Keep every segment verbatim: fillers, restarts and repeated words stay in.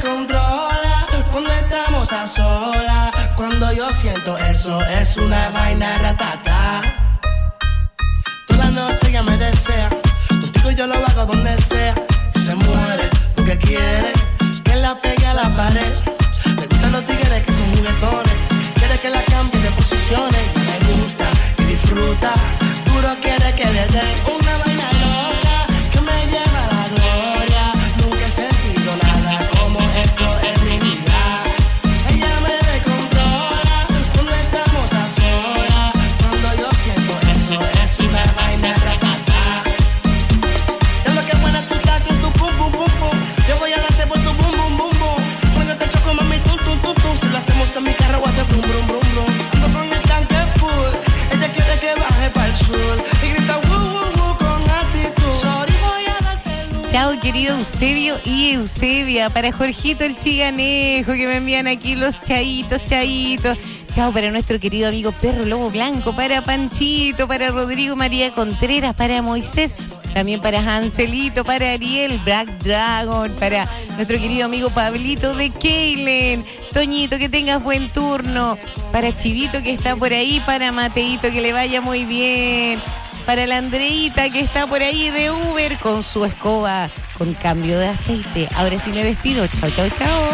controla cuando estamos a solas. Cuando yo siento eso, es una vaina ratata. Toda la noche ella me desea, contigo yo lo hago donde sea. Se muere porque quiere que la pegue a la pared. Le gustan los tigres que son juguetones, quiere que la cambie de posiciones. Le gusta y disfruta, duro quiere que le dé una vaina loca que me lleva a la gloria. Nunca he sentido nada como esto en mi vida. Ella me descontrola cuando estamos a solas. Cuando yo siento eso, es una vaina ratata. Es lo que buena tú estás con tu pum pum pum pum. Yo voy a darte por tu bum bum bum bum. Cuando te choco mami tum tum tum tum. Si lo hacemos en mi carro voy a hacer brum brum brum brum. Ando con el tanque full, ella quiere que baje para el sur y grita woo woo woo con actitud. Sorry, voy a darte luz. Chao, querido Eusebio y Eusebia. Para Jorgito el Chiganejo, que me envían aquí los chaitos, chaitos. Chao para nuestro querido amigo Perro Lobo Blanco, para Panchito, para Rodrigo María Contreras, para Moisés, también para Hanselito, para Ariel, Black Dragon, para nuestro querido amigo Pablito de Keilen. Toñito, que tengas buen turno. Para Chivito, que está por ahí, para Mateito, que le vaya muy bien. Para la Andreita, que está por ahí de Uber con su escoba con cambio de aceite. Ahora sí me despido. Chao, chao, chao.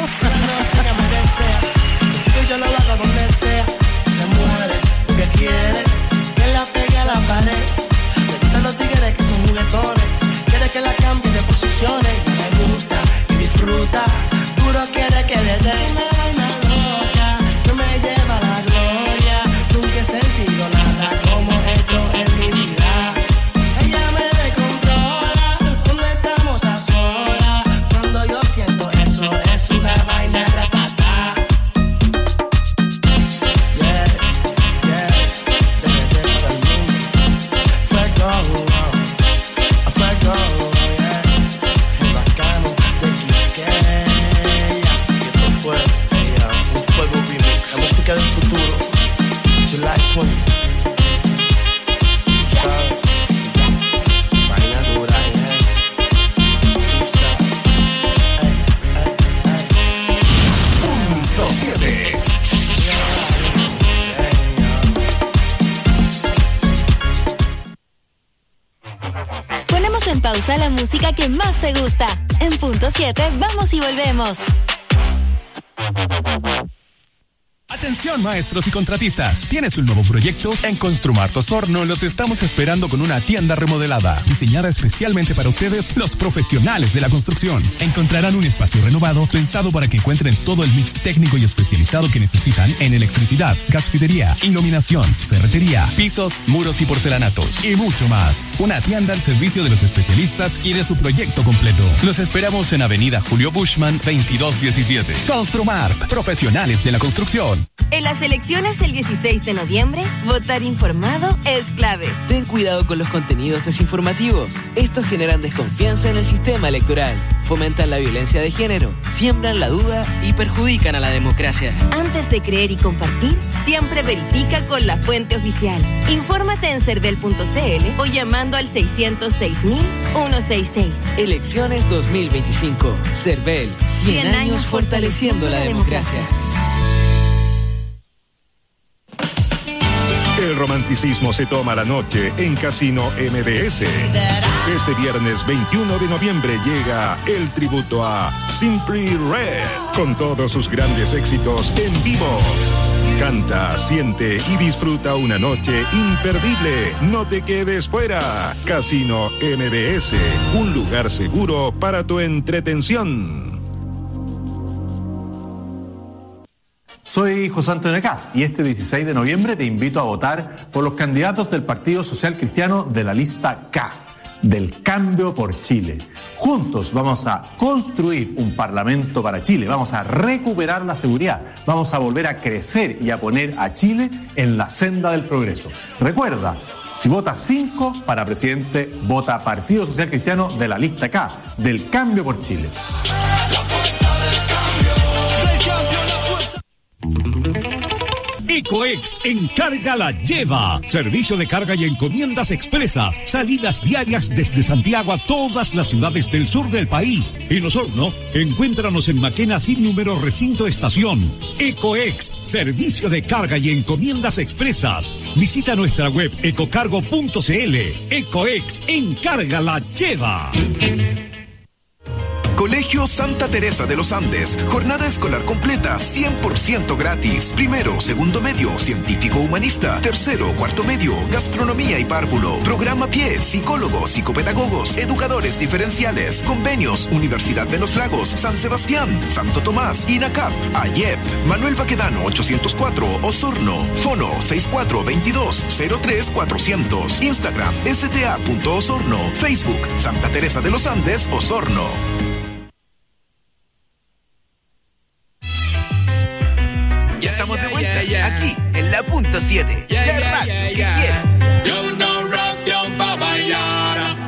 Yo lo hago donde sea. Se muere porque quiere que la pegue a la pared. Le gustan los tigres que son juguetones, quiere que la cambie de posiciones. Le gusta y disfruta, duro quiere que le dé una vaina loca que me lleva a la gloria. Nunca he sentido nada como esto en mi vida. Ella me descontrola cuando estamos a solas. Cuando yo siento eso, es una vaina ratata. Del futuro, July veinte. Tú sabes, vaina dura, eh. Tú sabes, eh, eh, eh. Punto siete. Ponemos en pausa la música que más te gusta. En Punto siete, vamos y volvemos. Atención, maestros y contratistas. ¿Tienes un nuevo proyecto? En Construmart Osorno los estamos esperando con una tienda remodelada, diseñada especialmente para ustedes, los profesionales de la construcción. Encontrarán un espacio renovado, pensado para que encuentren todo el mix técnico y especializado que necesitan en electricidad, gasfidería, iluminación, ferretería, pisos, muros y porcelanatos, y mucho más. Una tienda al servicio de los especialistas y de su proyecto completo. Los esperamos en Avenida Julio Bushman, veintidós diecisiete. Construmart, profesionales de la construcción. En las elecciones del dieciséis de noviembre, votar informado es clave. Ten cuidado con los contenidos desinformativos. Estos generan desconfianza en el sistema electoral, fomentan la violencia de género, siembran la duda y perjudican a la democracia. Antes de creer y compartir, siempre verifica con la fuente oficial. Infórmate en cervel punto c l o llamando al seiscientos seis mil ciento sesenta y seis. Elecciones dos mil veinticinco. Cervel, cien años fortaleciendo la democracia. El romanticismo se toma la noche en Casino M D S. Este viernes veintiuno de noviembre llega el tributo a Simply Red, con todos sus grandes éxitos en vivo. Canta, siente y disfruta una noche imperdible. No te quedes fuera. Casino M D S, un lugar seguro para tu entretención. Soy José Antonio Caz y este dieciséis de noviembre te invito a votar por los candidatos del Partido Social Cristiano de la lista K, del Cambio por Chile. Juntos vamos a construir un parlamento para Chile, vamos a recuperar la seguridad, vamos a volver a crecer y a poner a Chile en la senda del progreso. Recuerda, si votas cinco para presidente, vota Partido Social Cristiano de la lista K, del Cambio por Chile. Ecoex Encarga la Lleva. Servicio de carga y encomiendas expresas. Salidas diarias desde Santiago a todas las ciudades del sur del país. En Osorno, encuéntranos en Maquena sin número recinto estación. Ecoex, servicio de carga y encomiendas expresas. Visita nuestra web ecocargo punto cl. Ecoex Encarga la Lleva. Colegio Santa Teresa de los Andes. Jornada escolar completa, cien por ciento gratis. Primero, segundo medio, científico humanista. Tercero, cuarto medio, gastronomía y párvulo. Programa pie, psicólogos, psicopedagogos, educadores diferenciales. Convenios, Universidad de los Lagos, San Sebastián, Santo Tomás, INACAP, AYEP. Manuel Baquedano ochocientos cuatro, Osorno. Fono seis cuatro dos dos, cero tres cuatrocientos. Instagram, sta.osorno. Facebook, Santa Teresa de los Andes, Osorno. Estamos de vuelta, yeah, yeah. Aquí, en la punto siete. Yeah, la yeah, radio yeah, que yeah. quiere. Yo no rock yo pa' bailar.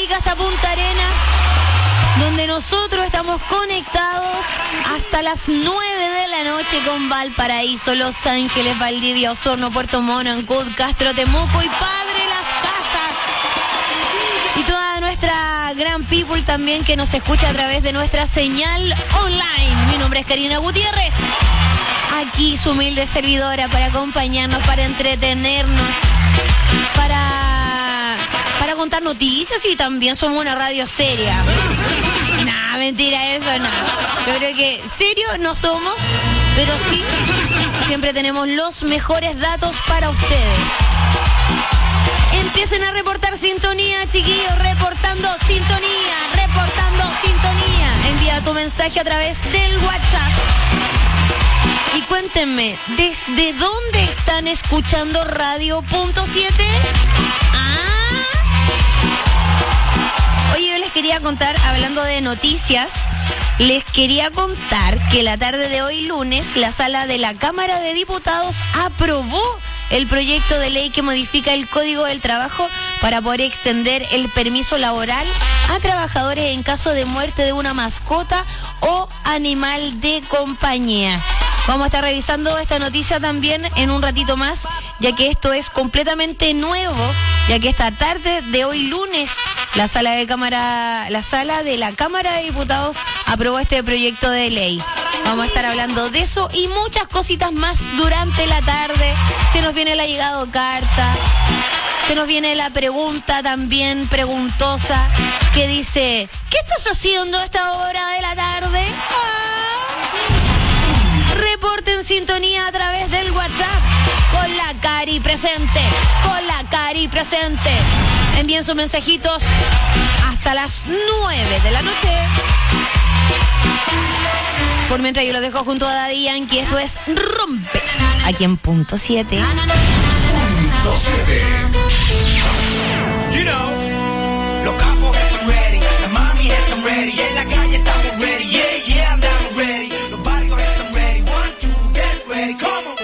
llega hasta Punta Arenas, donde nosotros estamos conectados hasta las nueve de la noche con Valparaíso, Los Ángeles, Valdivia, Osorno, Puerto Montt, Ancud, Castro, Temuco y Padre Las Casas. Y toda nuestra gran people también que nos escucha a través de nuestra señal online. Mi nombre es Karina Gutiérrez. Aquí su humilde servidora para acompañarnos, para entretenernos, para, para contar noticias y también somos una radio seria. Nah, mentira, eso nada. Yo creo que serio no somos, pero sí, siempre tenemos los mejores datos para ustedes. Empiecen a reportar sintonía, chiquillos, reportando sintonía, reportando sintonía. Envía tu mensaje a través del WhatsApp. Y cuéntenme, ¿desde dónde están escuchando Radio Punto siete? Ah. Oye, yo les quería contar, hablando de noticias, les quería contar que la tarde de hoy lunes, la sala de la Cámara de Diputados aprobó el proyecto de ley que modifica el Código del Trabajo para poder extender el permiso laboral a trabajadores en caso de muerte de una mascota o animal de compañía. Vamos a estar revisando esta noticia también en un ratito más, ya que esto es completamente nuevo, ya que esta tarde de hoy lunes la sala de cámara, la sala de la Cámara de Diputados aprobó este proyecto de ley. Vamos a estar hablando de eso y muchas cositas más durante la tarde. Se nos viene la llegada de carta, se nos viene la pregunta también preguntosa que dice: ¿qué estás haciendo a esta hora de la tarde? Ah. Reporte en sintonía a través del WhatsApp con la Cari presente, con la Cari presente. Envíen sus mensajitos hasta las nueve de la noche. Por mientras yo lo dejo junto a Daddy Yankee, esto es Rompe, aquí en Punto siete. Punto siete. You know, los capos están ready, la mami están ready, en la calle estamos ready, yeah, yeah, andamos ready. Los barrios están ready, one, two, get ready, come on.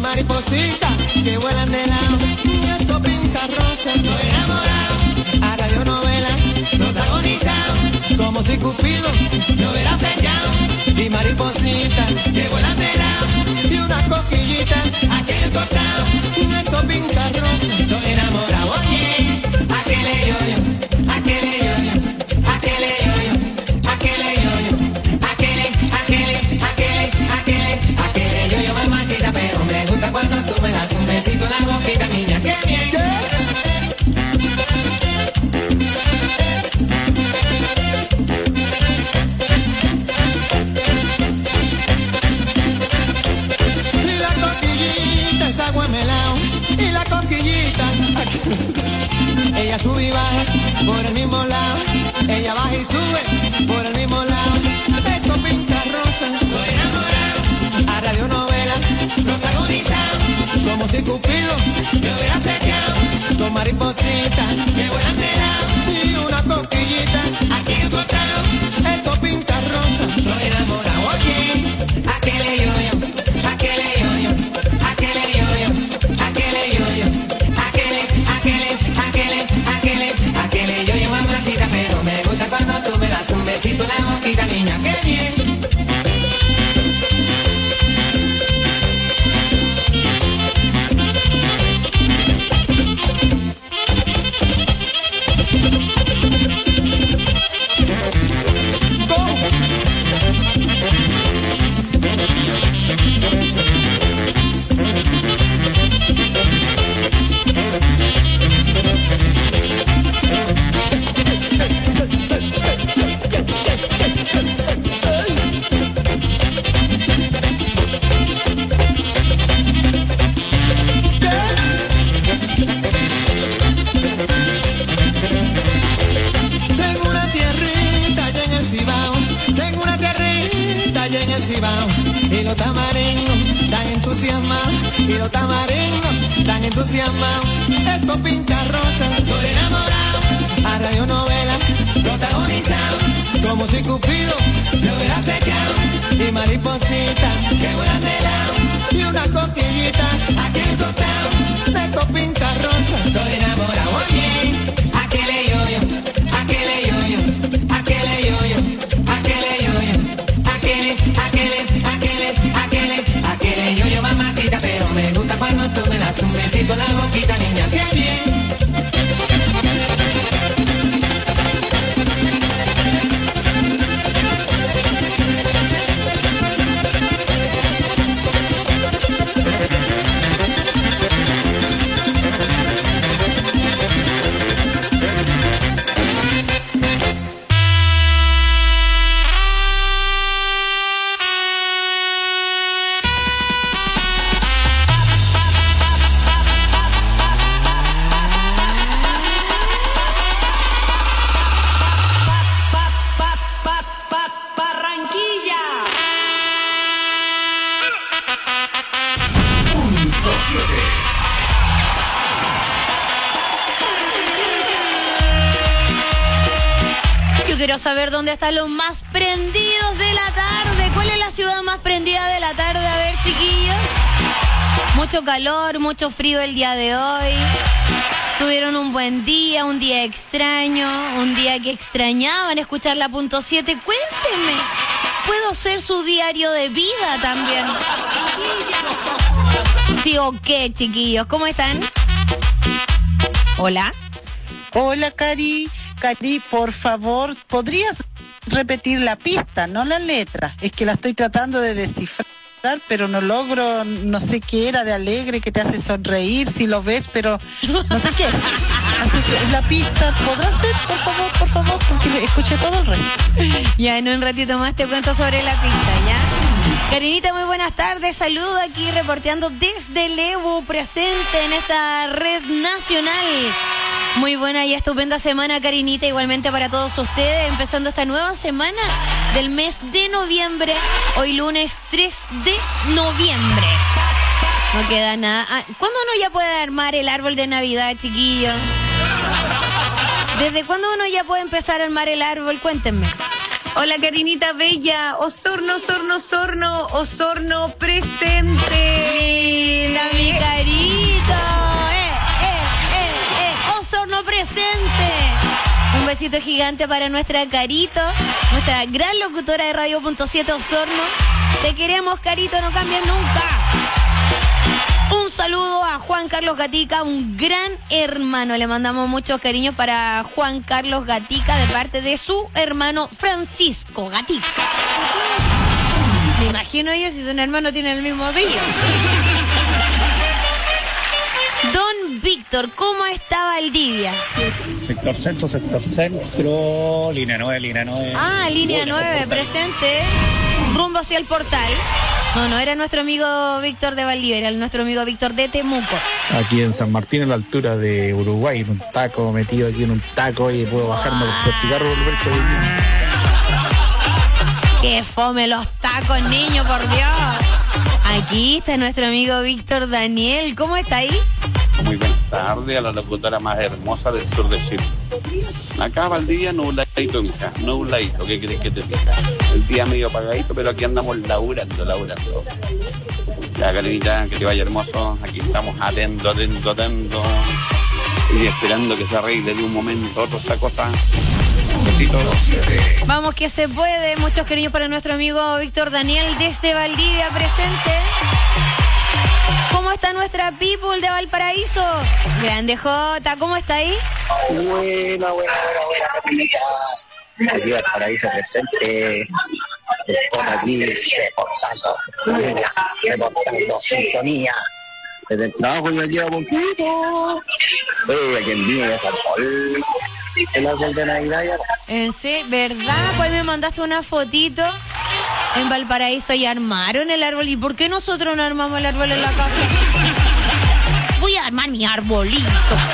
maripositas que vuelan de lado. Estos pintarrosas, estoy enamorado. A radionovela protagonizado, como si Cupido me hubiera flechado. Y maripositas que vuelan de lado, y una coquillita aquí en el costado. Estos pintarrosas, estoy enamorado. Oye, aquele yo-yo, aquele yo-yo, aquele yo-yo, aquele yo-yo, aquele, aquele, aquele, aquele, aquele yo-yo, mamacita, pero me gusta cuando tú me das un besito en la boquita, niña, qué bien. Y la coquillita es agua melao, y la coquillita ella sube y baja por el mismo lado, ella baja y sube por el mismo lado. Eso pinta rosa, estoy enamorado. A radionovela protagonizado, como si Cupido me hubiera flechado. Dos maripositas que vuelan de lado, y una coquillita aquí encontrado. Esto pinta rosa, estoy enamorado. Oye, aquele yo-yo, aquele yo-yo, aquele yo-yo, aquele yo-yo, aquele, aquele, aquele, aquele, aquele yo-yo, mamacita, pero me gusta cuando tú me das un besito en la boquita, niña, qué bien. Tengo una tierrita allá en el Cibao, tengo una tierrita allá en el Cibao, y los tamaringos tan entusiasmados, y los tamaringos tan entusiasmados. Esto pinta rosa, estoy enamorado. A radionovela protagonizado, como si Cupido me hubiera flechado. Y maripositas que vuelan de lado, y una coquillita aquí encontrado. Esto pinta rosa, estoy enamorado. Oye, aquele yo-yo, aquele yo-yo, aquele yo-yo, aquele yo-yo, aquele, aquele, aquele, aquele, aquele yo-yo, mamacita, pero me gusta cuando tú me das un besito en la boquita, niña, qué bien. Yo quiero saber dónde están los más prendidos de la tarde. ¿Cuál es la ciudad más prendida de la tarde? A ver, chiquillos. Mucho calor, mucho frío el día de hoy. Tuvieron un buen día, un día extraño, un día que extrañaban escuchar la punto siete. Cuéntenme, ¿puedo ser su diario de vida también? Sí o qué, chiquillos, ¿cómo están? Hola. Hola, Cari. Cari, por favor, ¿podrías repetir la pista, no la letra? Es que la estoy tratando de descifrar, pero no logro, no sé qué era de alegre, que te hace sonreír si lo ves, pero no sé qué. Así que la pista, ¿podrás ver, por favor, por favor? Porque escuché todo el resto. Ya, en un ratito más te cuento sobre la pista, ¿ya? Karinita, muy buenas tardes. Saludo aquí reporteando desde Lebu, presente en esta red nacional. Muy buena y estupenda semana, Karinita, igualmente para todos ustedes, empezando esta nueva semana del mes de noviembre, hoy lunes tres de noviembre. No queda nada. Ah, ¿cuándo uno ya puede armar el árbol de Navidad, chiquillos? ¿Desde cuándo uno ya puede empezar a armar el árbol? Cuéntenme. Hola, Karinita Bella. Osorno, Osorno, Osorno, Osorno presente. Linda, mi carito. Eh, eh, eh, eh. Osorno presente. Un besito gigante para nuestra Carito, nuestra gran locutora de Radio Punto siete Osorno. Te queremos, Carito, no cambies nunca. Un saludo a Juan Carlos Gatica, un gran hermano. Le mandamos muchos cariños para Juan Carlos Gatica de parte de su hermano Francisco Gatica. Me imagino yo si son hermanos tienen el mismo apellido. Don Víctor, ¿cómo está Valdivia? Sector centro, sector centro, línea nueve, línea nueve. Ah, línea nueve, presente. Rumbo hacia el portal. No, no era nuestro amigo Víctor de Valdivia, era nuestro amigo Víctor de Temuco. Aquí en San Martín, a la altura de Uruguay, en un taco, metido aquí en un taco y puedo bajarme los cigarros y volver con ¡Qué fome los tacos, niño, por Dios! Aquí está nuestro amigo Víctor Daniel. ¿Cómo está ahí? Muy buenas tardes a la locutora más hermosa del sur de Chile. Acá Valdivia nubladito, mija, nubladito, ¿qué crees que te diga? El día medio apagadito, pero aquí andamos laburando, laburando. Ya, Karinita, que te vaya hermoso, aquí estamos atento, atento, atento, y esperando que se arregle de un momento a otro esta cosa. Besitos. Vamos que se puede, muchos cariños para nuestro amigo Víctor Daniel desde Valdivia presente. ¿Cómo está nuestra people de Valparaíso? Grande Jota, ¿cómo está ahí? Buena, buena, buena, buena. Aquí Valparaíso presente. Por aquí, reportando, reportando sintonía. Desde el trabajo yo llevo poquito. Oye, aquí en día ya saltó el, el árbol de Navidad ya. ¿En sí? ¿Verdad? Pues me mandaste una fotito. En Valparaíso y armaron el árbol. ¿Y por qué nosotros no armamos el árbol en la casa? Voy a armar mi arbolito.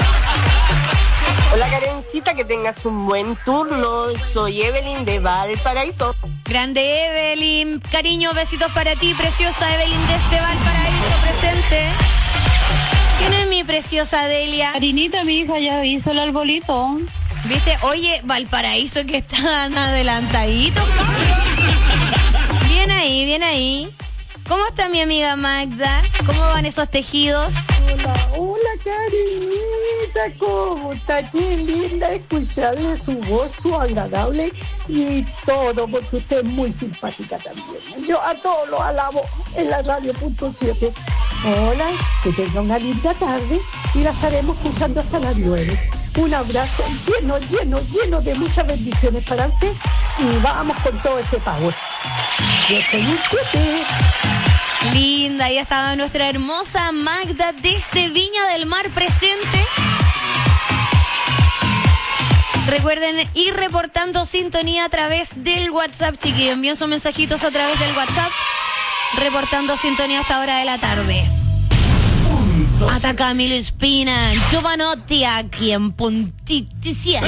Hola, Karencita, que tengas un buen turno. Soy Evelyn de Valparaíso. Grande Evelyn. Cariño, besitos para ti, preciosa Evelyn desde Valparaíso presente. ¿Quién es mi preciosa Delia? Karinita, mi hija, ya hizo el arbolito. ¿Viste? Oye, Valparaíso que están adelantaditos. Bien ahí, bien ahí. ¿Cómo está mi amiga Magda? ¿Cómo van esos tejidos? Hola, hola, Karinita, ¿cómo está? Qué linda escucharle su voz, su agradable y todo, porque usted es muy simpática también. Yo a todos los alabo en la radio punto siete. Hola, que tenga una linda tarde y la estaremos escuchando hasta las nueve. Un abrazo lleno, lleno, lleno de muchas bendiciones para usted y vamos con todo ese power. Yo soy un siete. Linda, ahí estaba nuestra hermosa Magda desde Viña del Mar presente. Recuerden ir reportando sintonía a través del WhatsApp, chiquillos. Envíen sus mensajitos a través del WhatsApp, reportando sintonía a esta hora de la tarde. Hasta Camilo Espina, Giovanotti aquí en Puntiticia.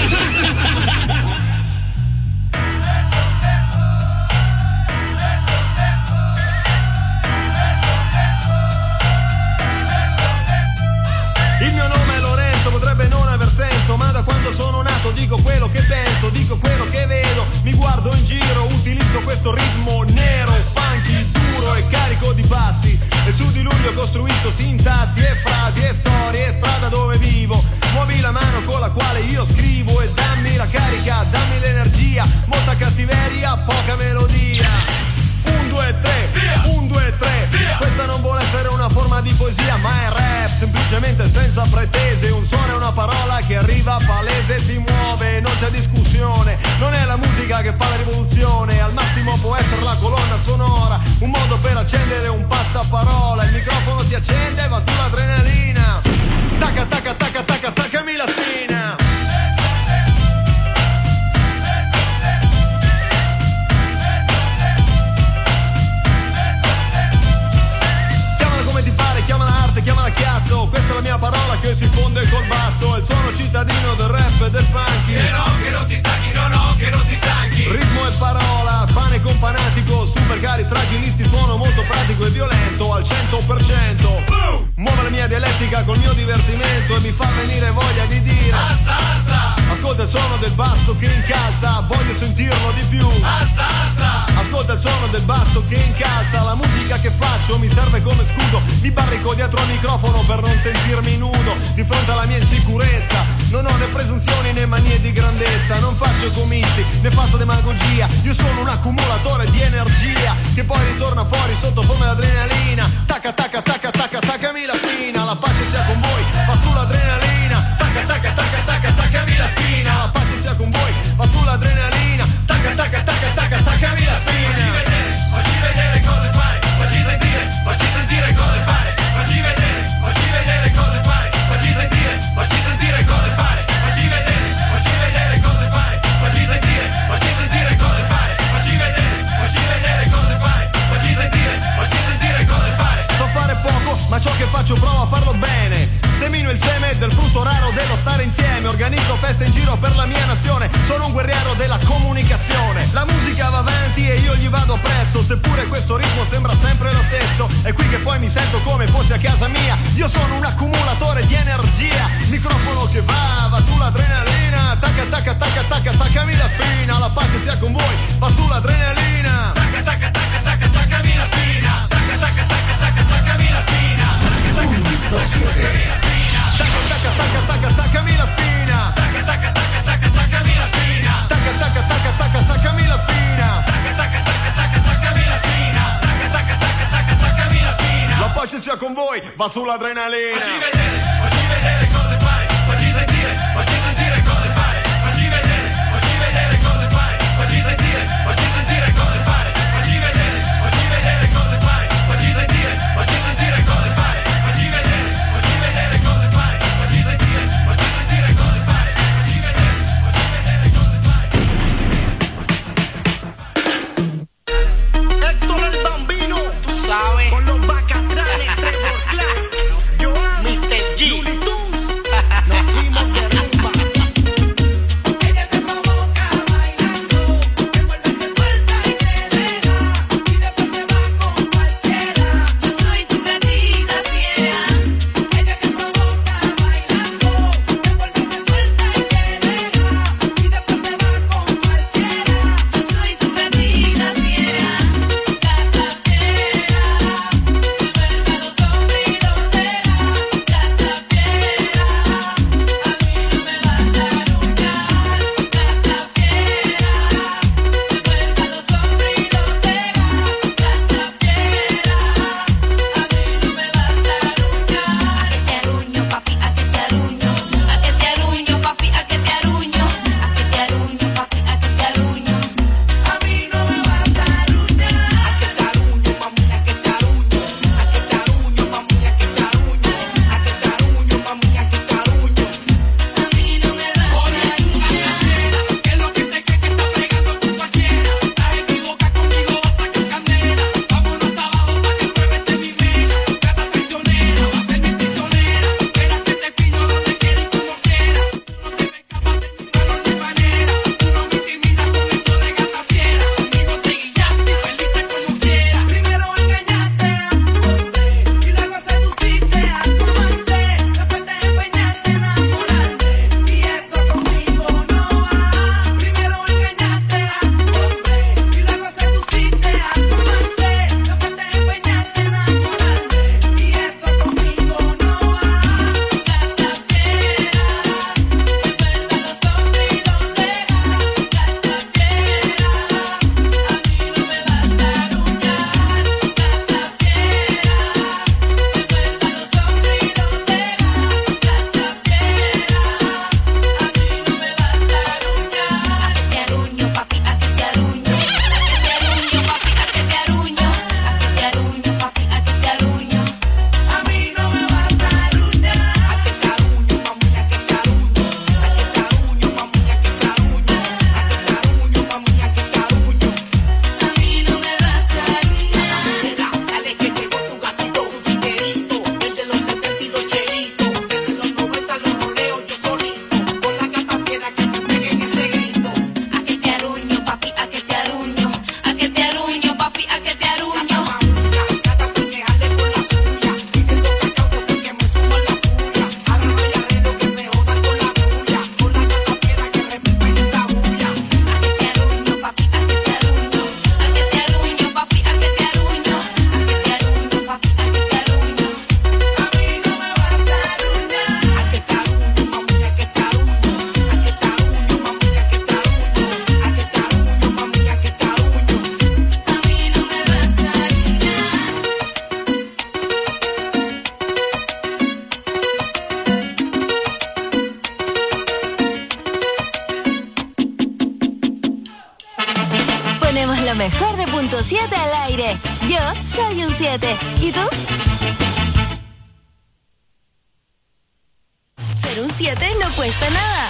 Il mio nome è Lorenzo, potrebbe non aver senso, ma da quando sono nato dico quello che penso, dico quello che vedo, mi guardo in giro, utilizzo questo ritmo nero, funky, duro e carico di bassi, e su di lui ho costruito sintassi e frasi e storie e strada dove vivo, muovi la mano con la quale io scrivo e dammi la carica, dammi l'energia, molta cattiveria, poca melodia. Un, due, tre, un, due, tre. Questa non vuole essere una forma di poesia, ma è rap, semplicemente senza pretese. Un suono è una parola che arriva palese, si muove, non c'è discussione. Non è la musica che fa la rivoluzione, al massimo può essere la colonna sonora, un modo per accendere un passaparola. Il microfono si accende, va sull'adrenalina. Tacca, tacca, tacca, tacca, taccami la spina. Chiamala arte, chiamala chiasso, questa è la mia parola che si fonde col basso, è il suono cittadino del rap e del funky. Che no, che non ti stanchi, no, no, che non ti stanchi. Ritmo e parola, pane con fanatico, super cari fragilisti, suono molto pratico e violento al cento per cento. Muove la mia dialettica col mio divertimento e mi fa venire voglia di dire alza, alza. Ascolta il suono del basso che incalza, voglio sentirlo di più. Alza, alza. Ascolta il suono del basso che incalza, la musica che faccio mi serve come scudo. Mi barrico dietro al microfono per non sentirmi nudo di fronte alla mia insicurezza. Non ho né presunzioni né manie di grandezza, non faccio comizi né faccio demagogia. Io sono un accumulatore di energia che poi ritorna fuori sotto forma di adrenalina. Tacca tacca tacca tacca taccami la spina, la pace sia con voi, va sull'adrenalina. Tacca tacca tacca tacca taccami la spina, la pace sia con voi, va sull'adrenalina. Tacca tacca tacca tacca taccami la spina. Facci vedere cosa fai, facci sentire, facci sentire cosa fai, facci vedere, facci vedere cosa fai, facci sentire, facci sentire cosa fai, facci vedere, facci vedere cosa fai, facci sentire, facci sentire cosa fai, facci vedere, facci vedere cosa fai, facci sentire, facci sentire cosa fai. So fare poco, ma ciò che faccio provo a farlo bene. Semino il seme del frutto raro dello stare insieme. Organizzo feste in giro per la mia nazione. Sono un guerriero della comunicazione. La musica va avanti e io gli vado presto. Seppure questo ritmo sembra sempre lo stesso. È qui che poi mi sento come fossi a casa mia. Io sono un accumulatore di energia. Microfono che va, va sull'adrenalina. Tacca tacca tacca tacca taccami la spina. La pace sia con voi, va sull'adrenalina. Tacca tacca tacca tacca taccami la spina. Tacca tacca tacca tacca taccami la spina. Tacca tacca tacca tacca taccami la spina. Tacca tacca tacca tacca taccami la spina. Tacca tacca tacca tacca taccami la spina. Tacca tacca tacca tacca taccami la spina. Tacca tacca tacca tacca taccami la spina. La pace sia con voi, va sull'adrenalina. Facci vedere, facci vedere cosa fai, facci sentire, facci sentire cosa fai, facci vedere, facci vedere cosa fai, facci sentire, facci sentire cosa fai, facci vedere, facci vedere cosa fai, facci sentire, facci sentire cosa fai, facci vedere, facci vedere cosa fai, facci sentire, facci sentire cosa fai, facci vedere, facci vedere cosa fai. Héctor el Bambino, tú sabes, con los bacatranes, Trevor Clark, Joan, mister G, Ponemos lo mejor de punto siete al aire. Yo soy un siete. ¿Y tú? Ser un siete no cuesta nada.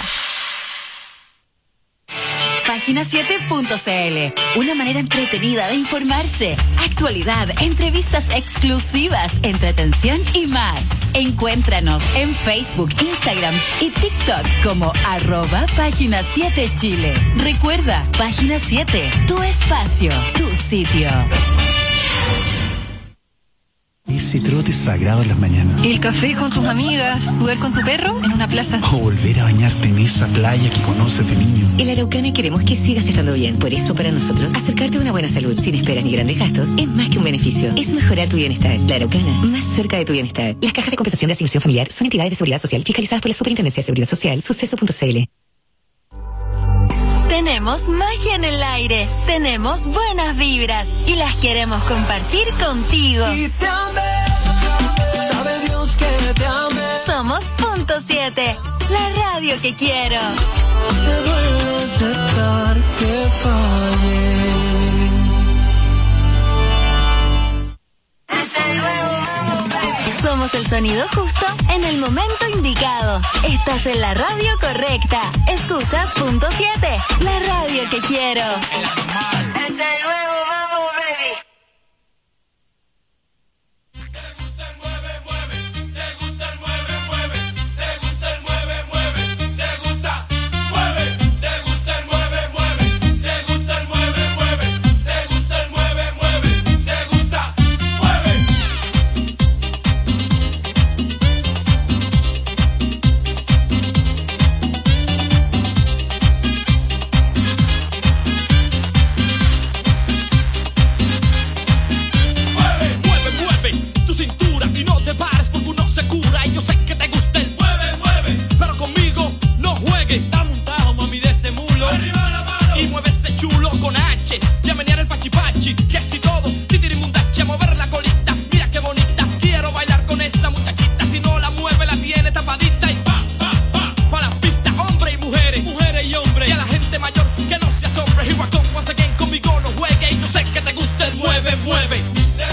Página siete punto c l. Una manera entretenida de informarse. Actualidad, entrevistas exclusivas, entretención y más. Encuéntranos en Facebook, Instagram y TikTok como arroba Página siete Chile. Recuerda, Página siete, tu espacio, tu sitio. Ese trote sagrado en las mañanas. El café con tus amigas, jugar con tu perro en una plaza. O volver a bañarte en esa playa que conoces de niño. En La Araucana queremos que sigas estando bien. Por eso, para nosotros, acercarte a una buena salud sin esperas ni grandes gastos es más que un beneficio. Es mejorar tu bienestar. La Araucana, más cerca de tu bienestar. Las cajas de compensación de asignación familiar son entidades de seguridad social fiscalizadas por la Superintendencia de Seguridad Social, suceso punto c l. Tenemos magia en el aire, tenemos buenas vibras y las queremos compartir contigo. Y te amé, sabe Dios que te amé. Somos punto siete, la radio que quiero. Me duele aceptar que fallé. Es el nuevo Mambo Baby. Somos el sonido justo en el momento indicado. Estás en la radio correcta. Escuchas punto siete, la radio que quiero. Es el nuevo Mambo Baby. Dame un tajo, mami, de ese mulo. Arriba la mano. Y mueve ese chulo con H. Ya menear el pachipachi. Que si todos, titirimundachi, a mover la colita. Mira qué bonita. Quiero bailar con esa muchachita. Si no la mueve, la tiene tapadita. Y pa, pa, pa. Pa' la pista, hombres y mujeres. Mujeres y hombres. Y a la gente mayor que no se asombre. Y guacón, once again, conmigo no juegue. Y yo sé que te gusta el mueve, mueve.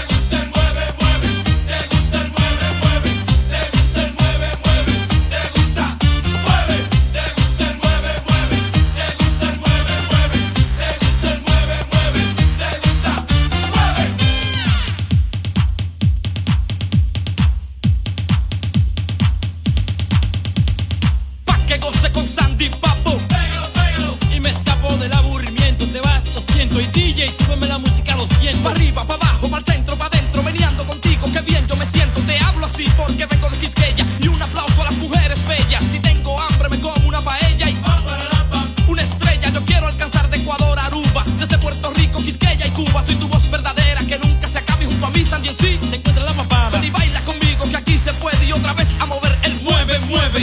Y D J, súbeme la música a los cien. Pa' arriba, pa' abajo, pa' centro, pa' dentro. Meneando contigo, qué bien yo me siento. Te hablo así porque vengo de Quisqueya. Y un aplauso a las mujeres bellas. Si tengo hambre me como una paella. Y una estrella, yo quiero alcanzar de Ecuador a Aruba. Desde Puerto Rico, Quisqueya y Cuba. Soy tu voz verdadera, que nunca se acabe. Junto a mí también sí, te encuentra la papada. Ven y baila conmigo, que aquí se puede. Y otra vez a mover el mueve, mueve.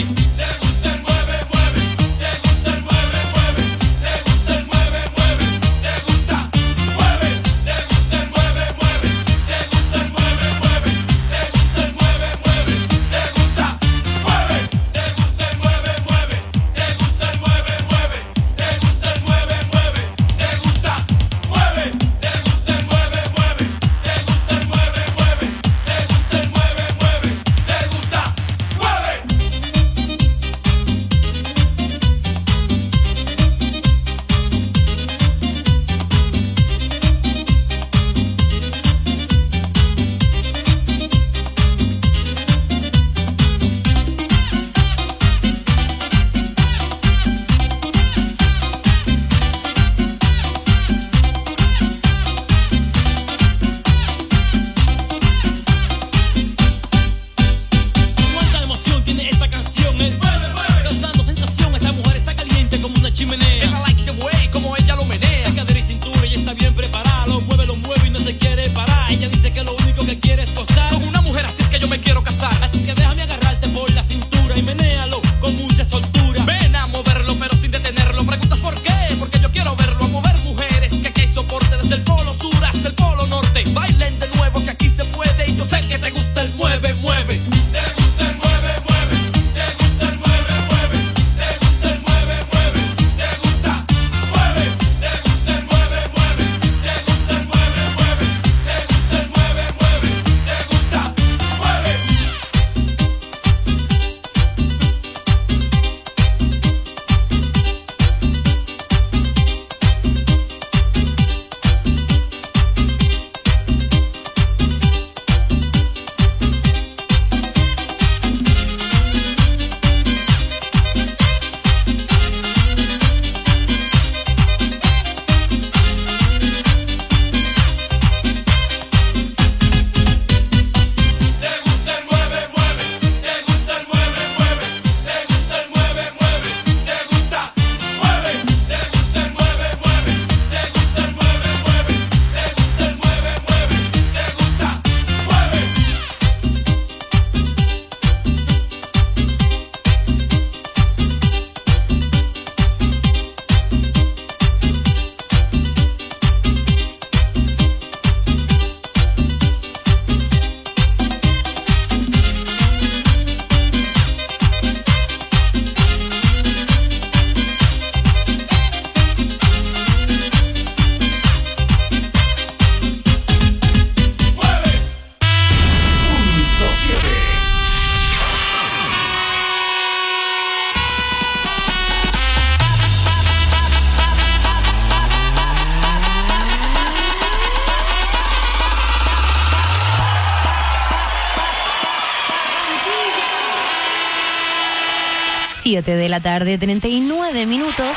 siete de la tarde, treinta y nueve minutos.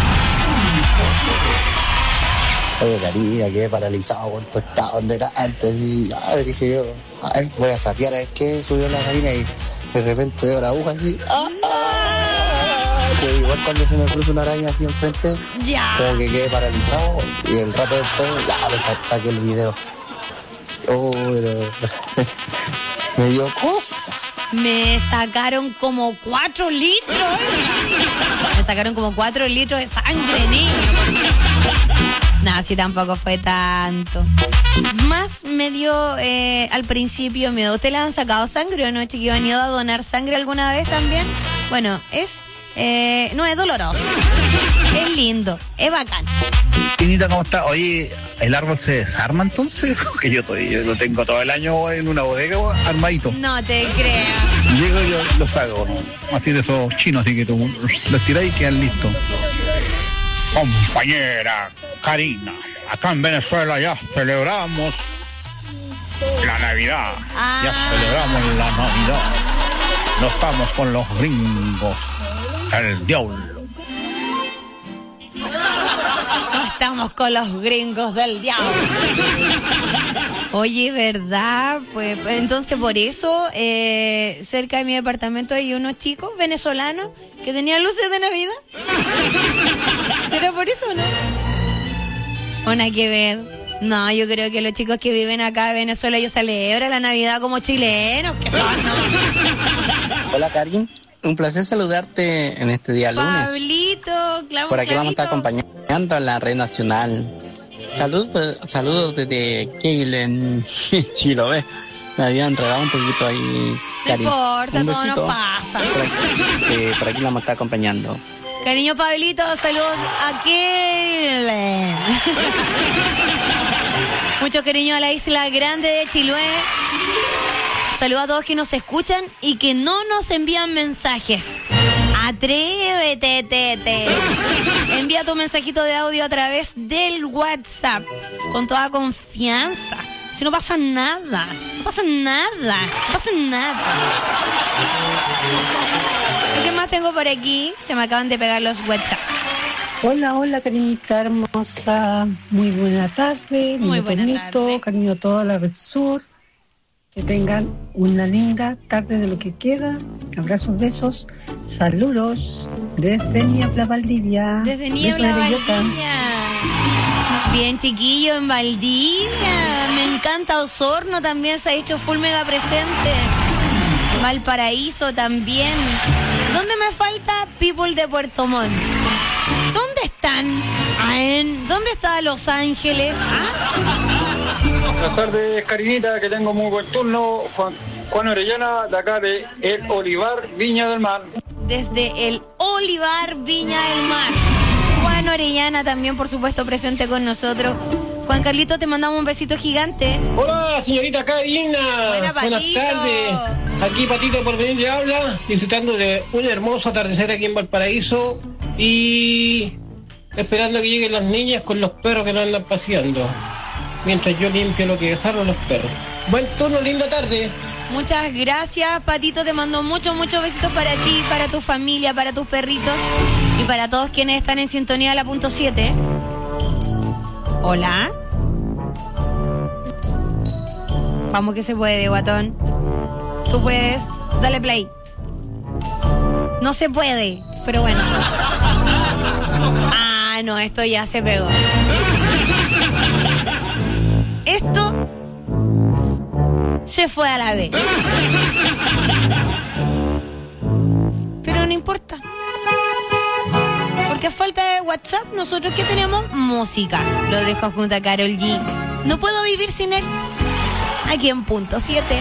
Oye, Karina, quedé paralizado con tu estado donde era antes. Y, a ver, dije yo, a ver, voy a sapear a ver qué subió la Karina. Y de repente veo la aguja así. ¡Ah! Que igual cuando se me cruza una araña así enfrente, ya. Como que quedé paralizado. Y el rato después, ya, me sa- saqué el video. Oh, pero me dio cosa. Me sacaron como cuatro litros. Me sacaron como cuatro litros de sangre, niño. Nada, si tampoco fue tanto. Más me dio eh, al principio miedo. ¿Usted le han sacado sangre o no, chiquillo? ¿Han ido a donar sangre alguna vez también? Bueno, es... Eh, no es doloroso. Es lindo. Es bacán. Tinita, ¿cómo está? Oye, ¿el árbol se desarma entonces? Que yo, estoy, yo lo tengo todo el año en una bodega armadito. No te creo. Llego y yo lo saco, ¿no? Así de esos chinos, así que tú los tirás y quedan listos. Compañera Karina, acá en Venezuela ya celebramos la Navidad. Ah. Ya celebramos la Navidad. No estamos con los gringos. El diablo. No estamos con los gringos del diablo. Oye, ¿verdad? Pues entonces por eso eh, cerca de mi departamento hay unos chicos venezolanos que tenían luces de Navidad. ¿Será por eso o no? O nada que ver. No, yo creo que los chicos que viven acá en Venezuela, ellos celebran la Navidad como chilenos, que son, ¿no? Hola, Karin. Un placer saludarte en este día lunes. Pablito, claro. Por aquí vamos a estar acompañando a la red nacional. Saludos, saludos desde Keilen, Chiloé. Me habían enredado un poquito ahí, Karin. No importa, Un todo besito. nos pasa. Por aquí, eh, por aquí la vamos a estar acompañando. Cariño Pablito, saludos a Keilen. Mucho cariño a la isla grande de Chiloé. Saludos a todos que nos escuchan y que no nos envían mensajes. Atrévete, tete. Envía tu mensajito de audio a través del WhatsApp con toda confianza. Si no pasa nada, no pasa nada, no pasa nada. ¿Qué más tengo por aquí? Se me acaban de pegar los WhatsApp. Hola, hola, cariñita hermosa. Muy buena tarde. Muy Muy buena bonito, tarde. cariño a toda la red sur. Que tengan una linda tarde de lo que queda. Abrazos, besos, saludos desde Niebla, Valdivia. Desde Besos Niebla, de bellota. Valdivia. Bien, chiquillo, en Valdivia. Me encanta Osorno, también se ha hecho full mega presente. Valparaíso también. ¿Dónde me falta People de Puerto Montt? ¿Dónde están? Ah, en- ¿Dónde está Los Ángeles? ¿Ah? Buenas tardes, Karinita, que tengo muy buen turno. Juan, Juan Orellana, de acá de El Olivar, Viña del Mar. Desde el Olivar Viña del Mar. Juan Orellana también, por supuesto, presente con nosotros. Juan Carlito, te mandamos un besito gigante. Hola, señorita Karina. Buena, Buenas Patito. tardes. Aquí Patito por venir de habla, disfrutando de un hermoso atardecer aquí en Valparaíso y esperando que lleguen las niñas con los perros que nos andan paseando, mientras yo limpio lo que dejaron los perros. Buen turno, linda tarde. Muchas gracias, Patito. Te mando muchos, muchos besitos para ti, para tu familia, para tus perritos y para todos quienes están en sintonía de la punto siete. Hola. Vamos que se puede, guatón. Tú puedes. Dale play. No se puede, pero bueno. Ah, no, esto ya se pegó. Esto se fue a la vez. Pero no importa. Porque a falta de WhatsApp, nosotros que tenemos música. Lo dejo junto a Karol G. No puedo vivir sin él. Aquí en punto siete.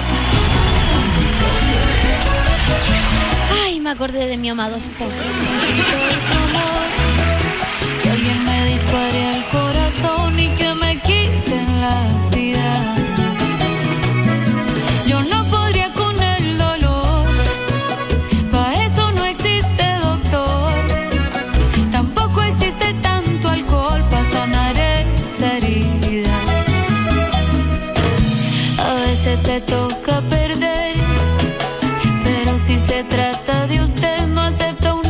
Ay, me acordé de mi amado esposo. Que alguien me dispare al corazón y que me quiten la vida. Yo no podría con el dolor, para eso no existe doctor. Tampoco existe tanto alcohol para sanar esa herida. A veces te toca perder, pero si se trata de usted no acepto una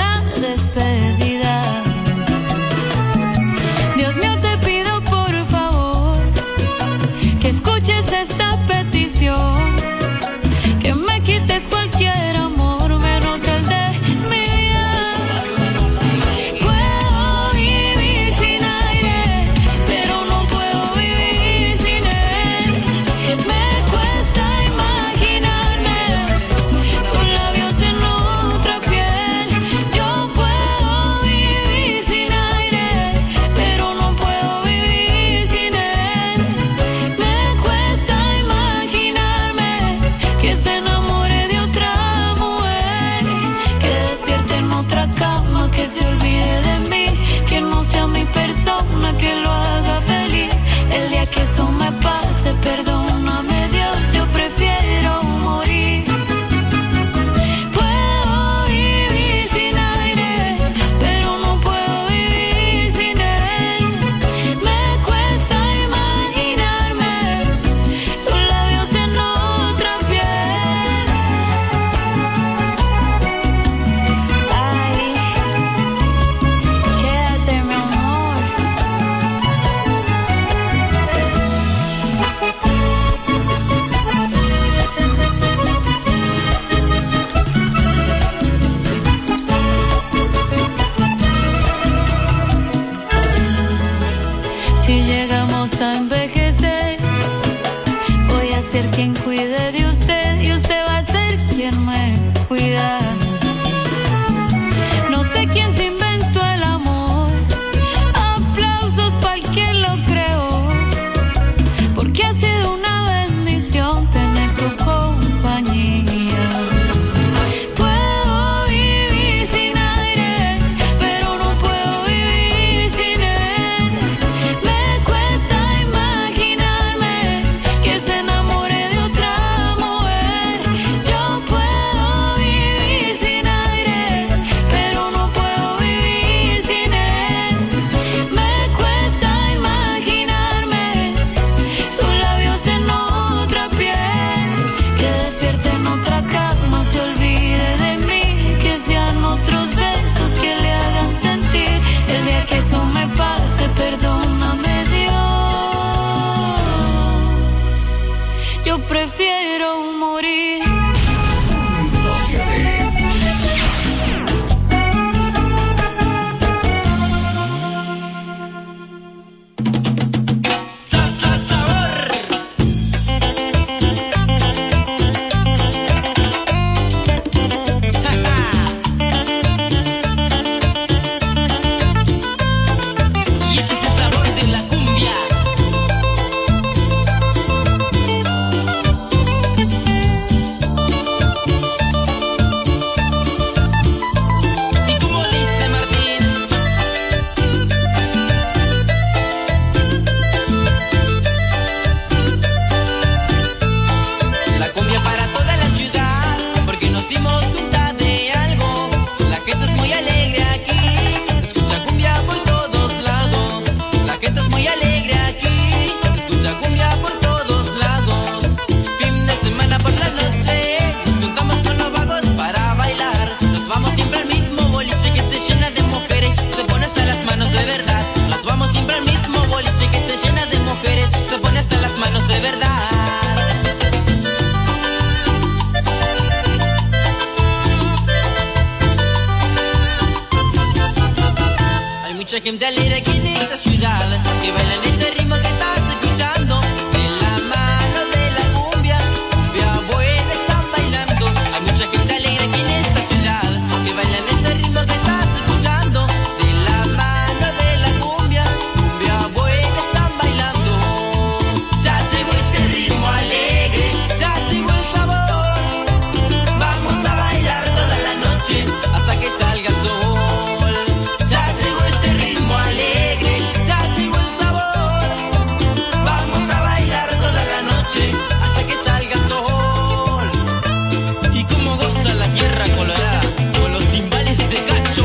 gente alegre aquí en esta ciudad que bailan este ritmo que estás escuchando. De la mano de la cumbia, cumbia buena están bailando. Hay mucha gente alegre aquí en esta ciudad que bailan este ritmo que estás escuchando. De la mano de la cumbia, cumbia buena están bailando. Ya llegó este ritmo alegre, ya llegó el sabor. Vamos a bailar toda la noche hasta que salga el sol. Ya llegó este ritmo alegre, ya llegó el sabor. Vamos a bailar toda la noche hasta que salga el sol. Y como goza la tierra colorada con los timbales de cacho.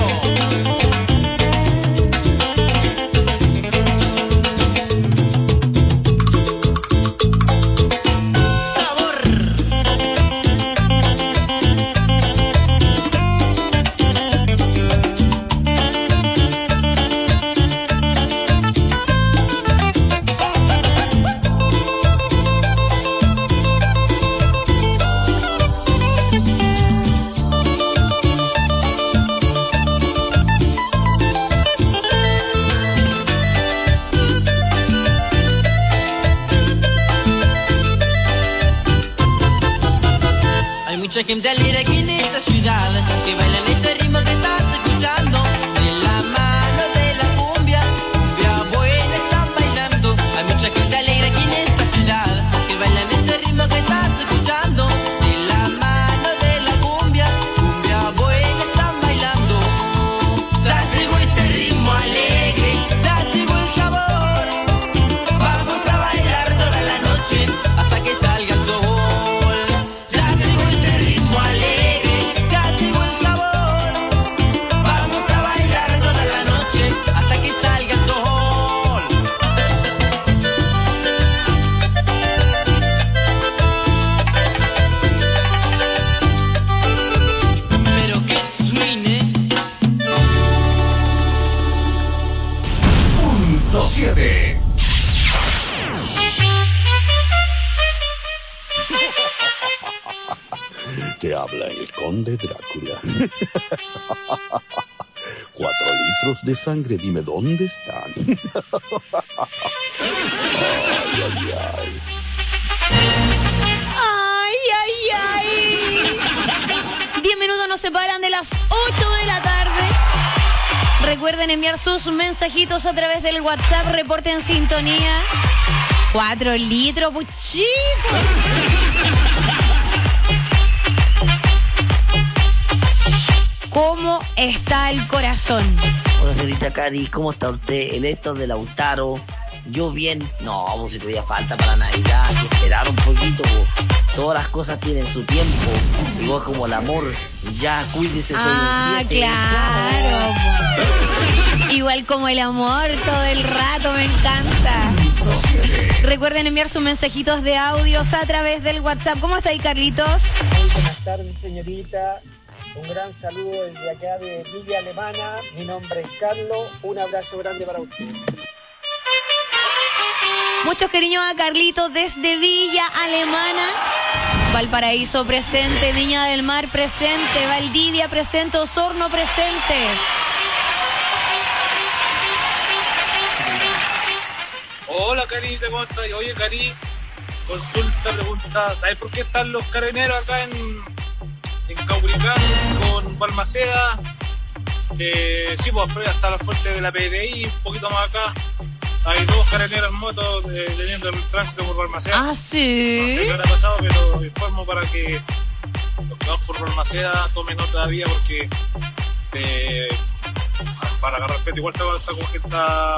Sabor. Hay mucha gente alegre aquí en esta ciudad que bailan este ritmo que estás escuchando. De la mano de la cumbia, cumbia buena están bailando. Hay mucha gente alegre aquí en esta ciudad que bailan este ritmo que estás escuchando. De la mano de la cumbia, cumbia buena están bailando. Ya llegó este ritmo alegre, ya llegó el sabor. Vamos a bailar toda la noche hasta que salga el sol. Ya llegó este ritmo alegre, ya llegó el sabor. Vamos a bailar toda la noche hasta que salga el sol. Pero que suene. Punto siete. Te habla el conde Drácula. Cuatro litros de sangre, dime dónde están. Ay, ay, ay. Ay, ay, ay. Diez minutos nos separan de las ocho de la tarde. Recuerden enviar sus mensajitos a través del WhatsApp. Reporten sintonía. Cuatro litros, pues chicos. ¿Cómo está el corazón? Hola, señorita Cari, ¿cómo está usted? El esto de Lautaro. Yo bien. No, vos si todavía falta para Navidad. Hay que esperar un poquito. Vos. Todas las cosas tienen su tiempo. Igual como el amor. Ya, cuídese, soy Ah, un siete. claro. po. Igual como el amor, todo el rato, me encanta. Recuerden enviar sus mensajitos de audios a través del WhatsApp. ¿Cómo está ahí, Carlitos? Muy buenas tardes, señorita. Un gran saludo desde acá de Villa Alemana. Mi nombre es Carlos. Un abrazo grande para usted. Muchos cariños a Carlitos desde Villa Alemana. Valparaíso presente, Viña del Mar presente, Valdivia presente, Osorno presente. Hola, Cari, ¿cómo estás? Oye, Cari, consulta, pregunta, ¿sabes por qué están los carabineros acá en, en Cauricán con Balmaceda? Eh, sí, pues hasta la fuente de la P D I, un poquito más acá. Hay dos carabineros en moto eh, teniendo el tránsito por Balmaceda. Ah, sí. No sé qué habrá pasado, pero informo para que los que van por Balmaceda tomen nota vía porque eh, para agarrar respeto igual está, está con gente.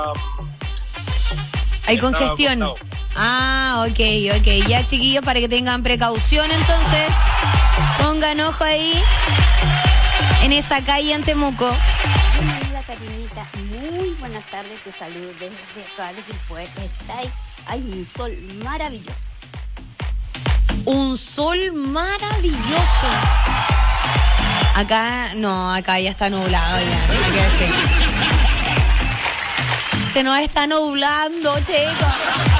Hay congestión. Ah, ok, ok. Ya, chiquillos, para que tengan precaución, entonces, pongan ojo ahí, en esa calle en Temuco. Hola, Karinita. Muy buenas tardes. Te saludo desde acá, desde el puerto. Está ahí. Hay un sol maravilloso. Un sol maravilloso. Acá, no, acá ya está nublado ya, hay que decir. Se nos está nublando, chicos.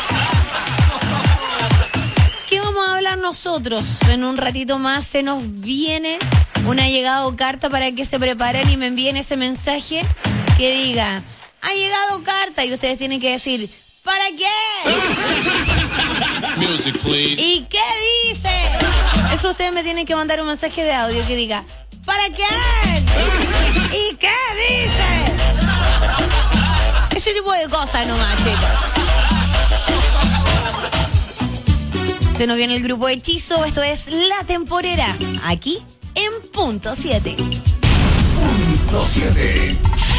¿Qué vamos a hablar nosotros? En un ratito más se nos viene una llegada o carta para que se preparen y me envíen ese mensaje que diga: ha llegado carta y ustedes tienen que decir, ¿para qué? Music, please. ¿Y qué dice? Eso ustedes me tienen que mandar un mensaje de audio que diga, ¿para qué? ¿Y qué dice? Ese tipo de cosas nomás, chicos. Se nos viene el grupo Hechizo, esto es La Temporera, aquí en Punto siete. Punto siete.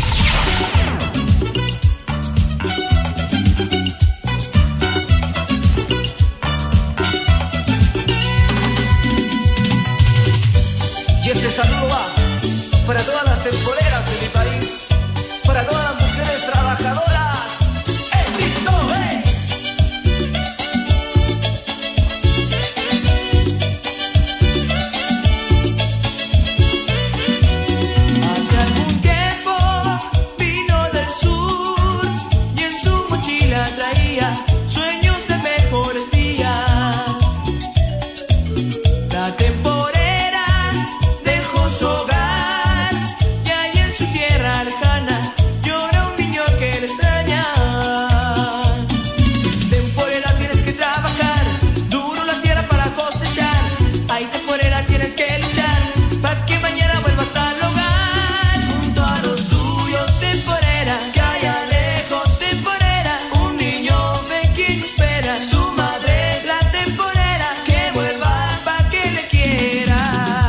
Y este saludo va para todas las temporeras de mi país, para todas las mujeres trabajadoras. ¡Hechizo, eh! Hace algún tiempo vino del sur y en su mochila traía sueños de mejores días. La temporera dejó su hogar y ahí en su tierra lejana llora un niño que le extraña. Temporera, tienes que trabajar duro la tierra para cosechar. Ay, temporera, tienes que luchar para que mañana vuelvas al hogar junto a los tuyos. Temporera, que allá lejos, temporera, un niño pequeño espera su madre, la temporera, que vuelva para que le quiera.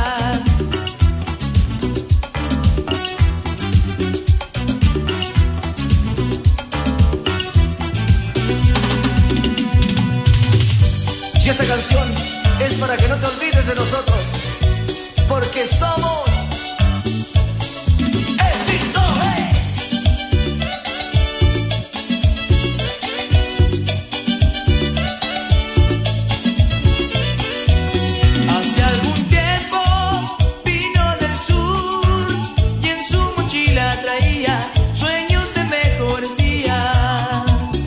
Y esta canción es para que no te olvides de nosotros, porque somos Hechizo, eh. Hace algún tiempo vino del sur y en su mochila traía sueños de mejores días.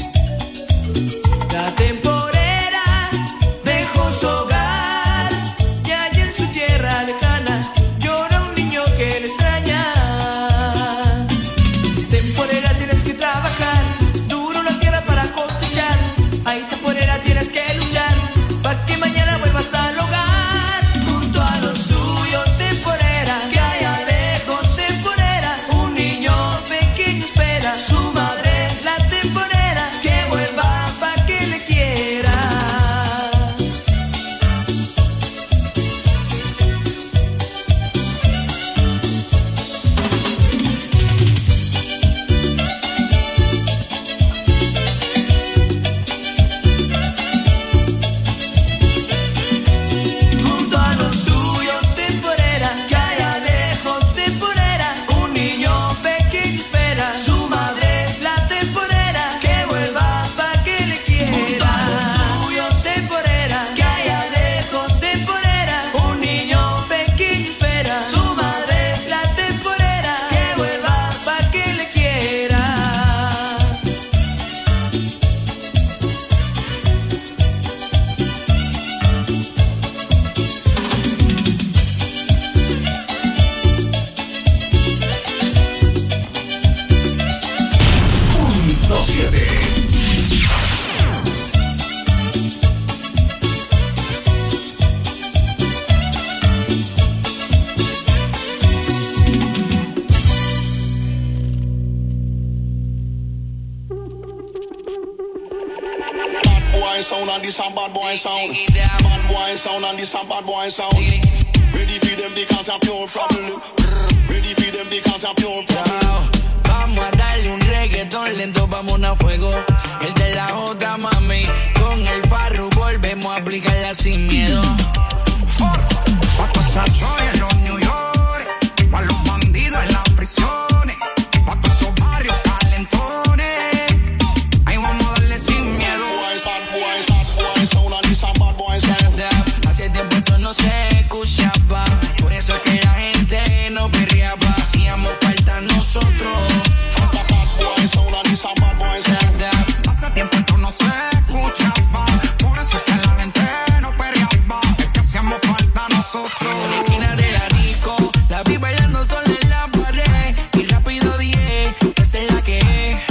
La temporera dejó su hogar y allí en su tierra lejana llora un niño que le extraña. Temporera, tienes que trabajar duro la tierra para cosechar. Ay, temporera, tienes que luchar para que mañana vuelvas al hogar junto a los suyos. Temporera, que allá lejos, temporera, un niño pequeño espera su madre, la temporera, que vuelva para que le quiera. Junto a los suyos, temporera, que allá lejos, temporera, un niño pequeño espera su madre, la temporera, que vuelva para que le quiera. Junto a los suyos, temporera, que allá lejos, temporera, un niño pequeño espera su madre, la temporera, que vuelva para que le quiera. Punto siete. Bad boy sound and this a bad boy sound. Bad boy sound and this a bad boy sound. Ready for them because I'm pure from the Ready for them because I'm pure from the Vamos a darle un reggaetón lento, vamos a fuego. El de la J, mami. Con el Farru volvemos a aplicarla sin miedo. Pa' todos esos en los New York, pa' los bandidos en las prisiones, pa' todos esos barrios calentones. Ahí vamos a darle sin miedo. Bad boy, bad boy sound and this a bad boy sound. Hace tiempo esto no se escuchaba, por eso es que la gente no perreaba. Hacíamos falta nosotros. Bad boy sound and this a bad boy sound. Hace tiempo esto no se escuchaba, por eso es que la gente no perreaba. Es que hacíamos falta nosotros. En la esquina de la disco, la vi bailando sola en la pared. Y rápido dije, esa es la que es.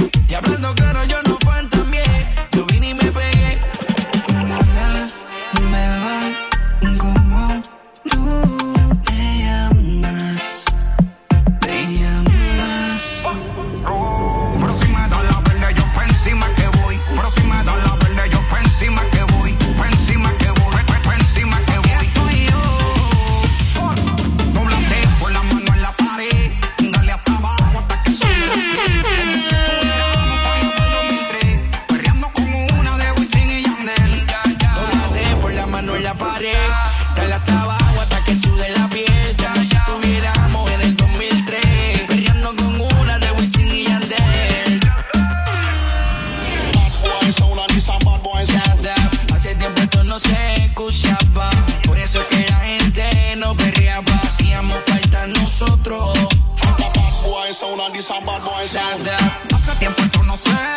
boy sound and this a bad boy sound. Hace tiempo esto no se escuchaba, por eso es que la gente no perreaba. Hacíamos falta nosotros. Bad boy sound and this a bad boy sound. Hace tiempo esto no se